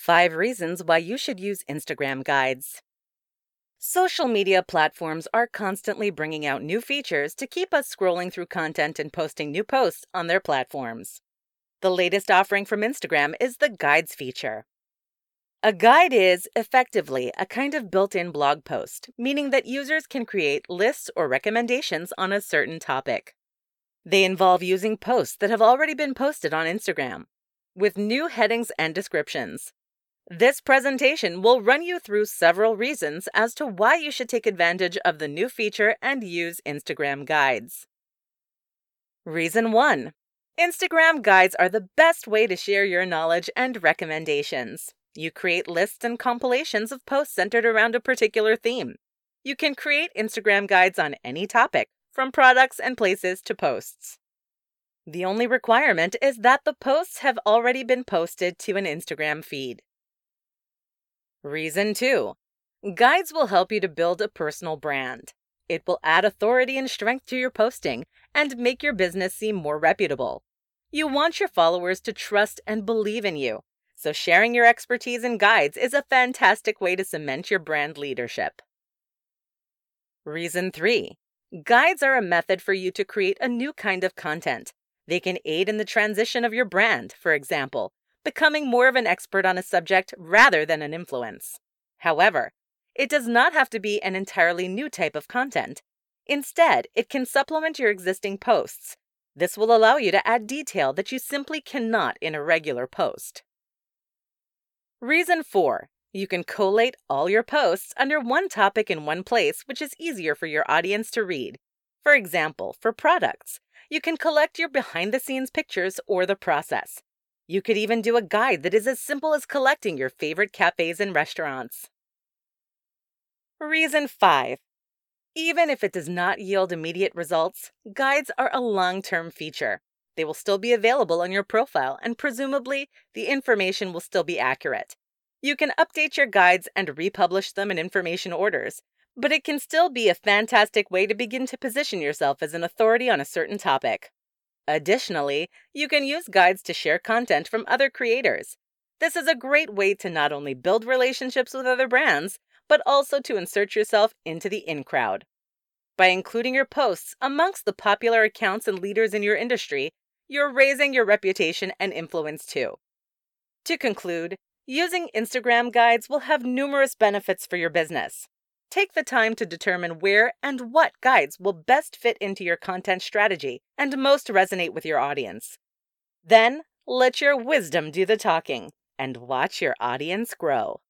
5 reasons why you should use Instagram guides. Social media platforms are constantly bringing out new features to keep us scrolling through content and posting new posts on their platforms. The latest offering from Instagram is the Guides feature. A guide is, effectively, a kind of built-in blog post, meaning that users can create lists or recommendations on a certain topic. They involve using posts that have already been posted on Instagram, with new headings and descriptions. This presentation will run you through several reasons as to why you should take advantage of the new feature and use Instagram guides. Reason 1. Instagram guides are the best way to share your knowledge and recommendations. You create lists and compilations of posts centered around a particular theme. You can create Instagram guides on any topic, from products and places to posts. The only requirement is that the posts have already been posted to an Instagram feed. Reason 2. Guides will help you to build a personal brand. It will add authority and strength to your posting and make your business seem more reputable. You want your followers to trust and believe in you, so sharing your expertise in guides is a fantastic way to cement your brand leadership. Reason 3. Guides are a method for you to create a new kind of content. They can aid in the transition of your brand, for example, becoming more of an expert on a subject rather than an influence. However, it does not have to be an entirely new type of content. Instead, it can supplement your existing posts. This will allow you to add detail that you simply cannot in a regular post. Reason 4. You can collate all your posts under one topic in one place, which is easier for your audience to read. For example, for products, you can collect your behind-the-scenes pictures or the process. You could even do a guide that is as simple as collecting your favorite cafes and restaurants. Reason 5. Even if it does not yield immediate results, guides are a long-term feature. They will still be available on your profile, and presumably, the information will still be accurate. You can update your guides and republish them in information orders, but it can still be a fantastic way to begin to position yourself as an authority on a certain topic. Additionally, you can use guides to share content from other creators. This is a great way to not only build relationships with other brands, but also to insert yourself into the in crowd. By including your posts amongst the popular accounts and leaders in your industry, you're raising your reputation and influence too. To conclude, using Instagram guides will have numerous benefits for your business. Take the time to determine where and what guides will best fit into your content strategy and most resonate with your audience. Then, let your wisdom do the talking and watch your audience grow.